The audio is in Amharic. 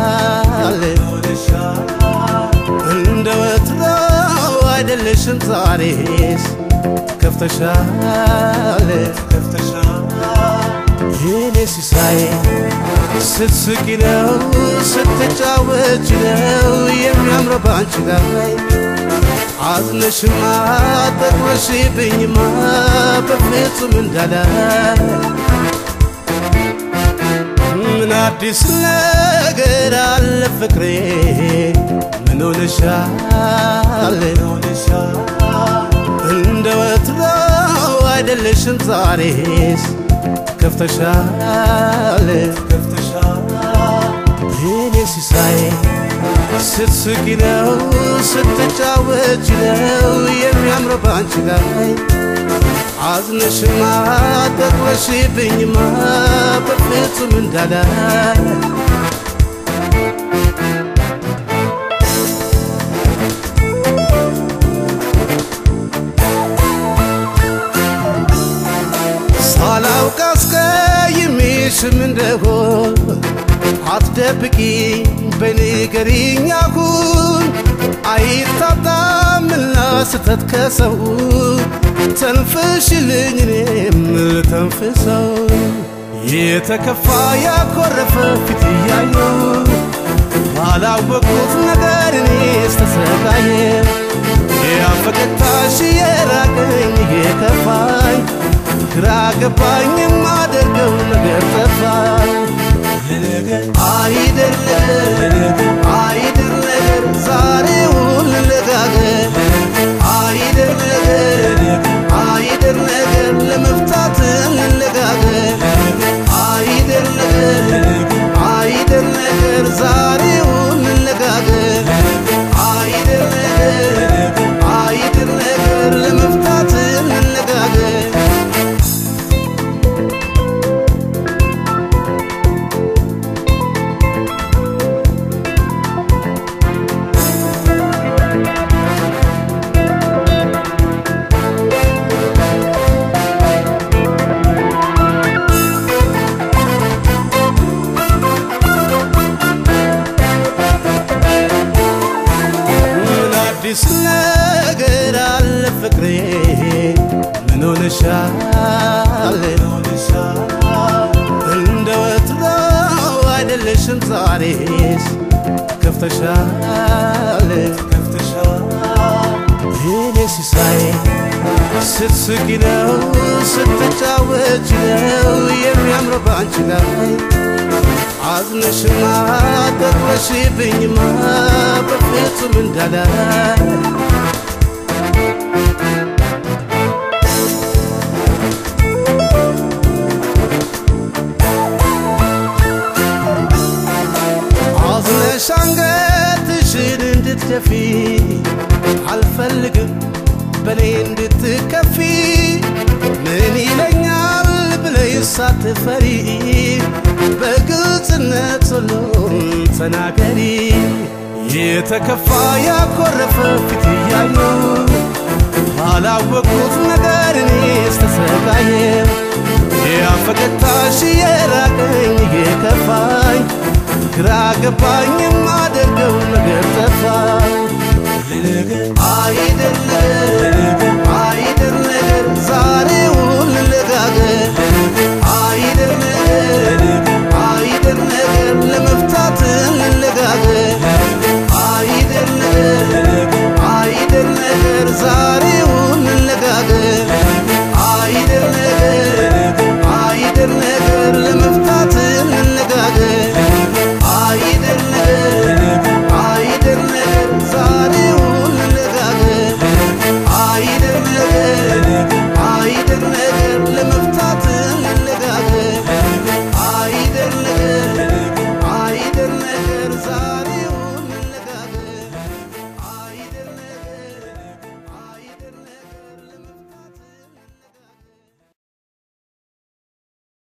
እንደወትሮው አይደለሽም ዛሬስ ከፍተሻል የኔ ሲሳይ ስትስቂ ነው ስትጫወቺ ነው የሚያምረው ባንቺ ላይ አዝነሽማ ጠቅመሽብኝማ በፍጹም እንዳላይ ምን አዲስ ነገር አለ ፍቅሬ ምን ሆነሻል እንደወትሮው አይደለሽም ዛሬስ ከፍተሻል የኔ ሲሳይ ስትስቂ ነው ስትጫወቺ ነው የሚያምረው ባንቺ ላይ አዝነሽማ ጠቅመሽብኝማ በፍጹም እንዳላይ ሳላውቅ አስቀይሜሽም እንደሆን አትደብቂኝ በንገሪኝ አሁን አይታጣምና ስተት ከሰው ተንፍሽልኝ እኔም ልተንፍሰው የተከፋ ያኮረፈ ፊት እያየው ባላወቁት ነገር እኔስ ተሰቃየሁ ያፈገግታሽ የራቀኝ የከፋኝ ግራ ገባኝ የማደርገው ነገር ጠፋኝ አይደል ነገር ዛሬውን ልነጋገር አይደል ነገር ለመፍታት እንነጋገር አይደል ነገር ዛሬውን እንነጋገር አይደል ነገር ለመፍታት እንነጋገር አዲስ ነገር አለ ፍቅሬ ምን ሆነሻል እንደወትሮው አይደለሽም ዛሬስ ከፍተሻል የኔ ሲሳይ ስትስቂ ነው ስትጫወቺ ነው የሚያምረው ባንቺ ላይ አዝነሽማ ጠቅመሽብኝማ በፍጹም እንዳላይ አዝነሽ አንገትሽን እንድትደፊ አልፈልግም በኔ እንድትከፊ ምን ይለኛል ብለሽ ሳትፈሪ በግልጽነት ሁሉን ተናገሪ የተከፋ ያኮረፈ ፊት እያየው ባላወቁት ነገር እኔስ ተሰቃየሁ ያፈገግታሽ የራቀኝ የከፋኝ ግራ ገባኝ የማደርገው ነገር ጠፋኝ አይደል ነገር ዛሬውን ልነጋገር አይደል ነገር ለመፍታት እንነጋገር አይደል ነገር ዛሬውን እንነጋገር አይደል ነገር ለመፍታት እንነጋገር አይደል ነገር ዛሬውን እንነጋገር አይደል ነገር ለመፍታት እንነጋገር አይደል ነገር ዛሬ